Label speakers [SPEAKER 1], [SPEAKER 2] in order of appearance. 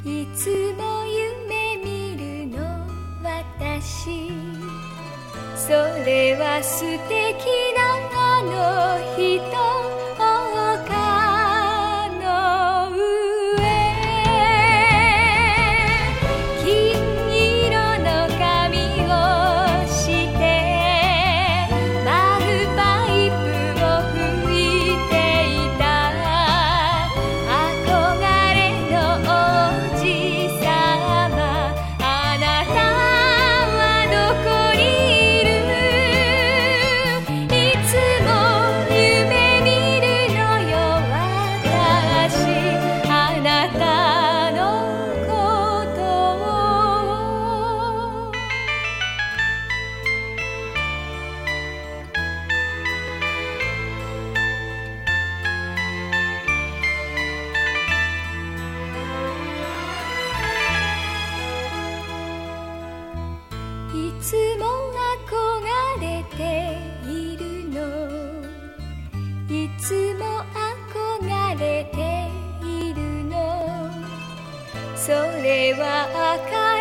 [SPEAKER 1] いつも夢見るの私、それは素敵なあの人、丘の上、金色の髪をしてバグパイプを吹いていた憧れのおじさま、あなたはどこにいる？いつも夢見るのよ私、あなたのことを。いつも憧れているの、いつも憧れているの、それは赤